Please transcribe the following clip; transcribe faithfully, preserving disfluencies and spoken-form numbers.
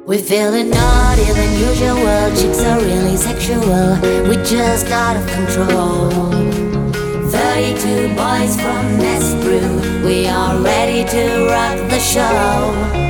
We feeling naughtier than usual. Chicks are really sexual. We just out of control. Thirty-two boys from Nest Brew. We are ready to rock the show.